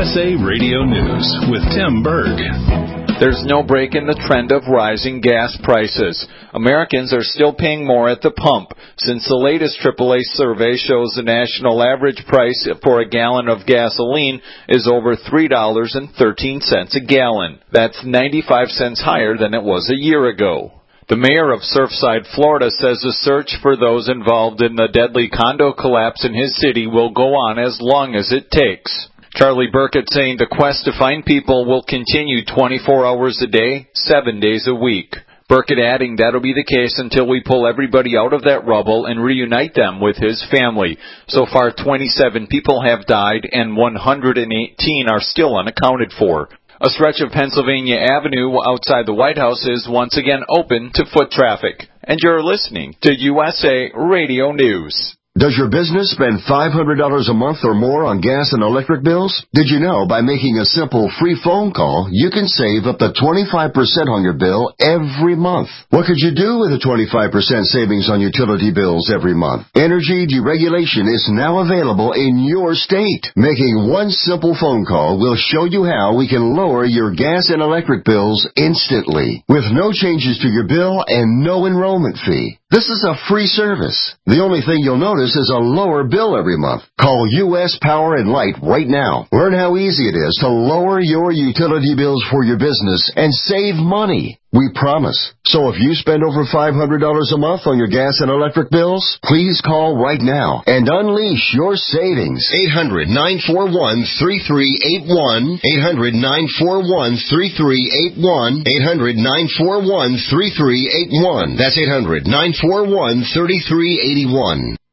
USA Radio News with Tim Berg. There's no break in the trend of rising gas prices. Americans are still paying more at the pump, since the latest AAA survey shows the national average price for a gallon of gasoline is over $3.13 a gallon. That's 95 cents higher than it was a year ago. The mayor of Surfside, Florida, says the search for those involved in the deadly condo collapse in his city will go on as long as it takes. Charlie Burkett saying the quest to find people will continue 24 hours a day, 7 days a week. Burkett adding that'll be the case until we pull everybody out of that rubble and reunite them with his family. So far, 27 people have died and 118 are still unaccounted for. A stretch of Pennsylvania Avenue outside the White House is once again open to foot traffic. And you're listening to USA Radio News. Does your business spend $500 a month or more on gas and electric bills? Did you know by making a simple free phone call, you can save up to 25% on your bill every month? What could you do with a 25% savings on utility bills every month? Energy deregulation is now available in your state. Making one simple phone call will show you how we can lower your gas and electric bills instantly, with no changes to your bill and no enrollment fee. This is a free service. The only thing you'll notice is a lower bill every month. Call U.S. Power and Light right now. Learn how easy it is to lower your utility bills for your business and save money. We promise. So if you spend over $500 a month on your gas and electric bills, please call right now and unleash your savings. 800-941-3381. 800-941-3381. 800-941-3381. That's 800-941-3381.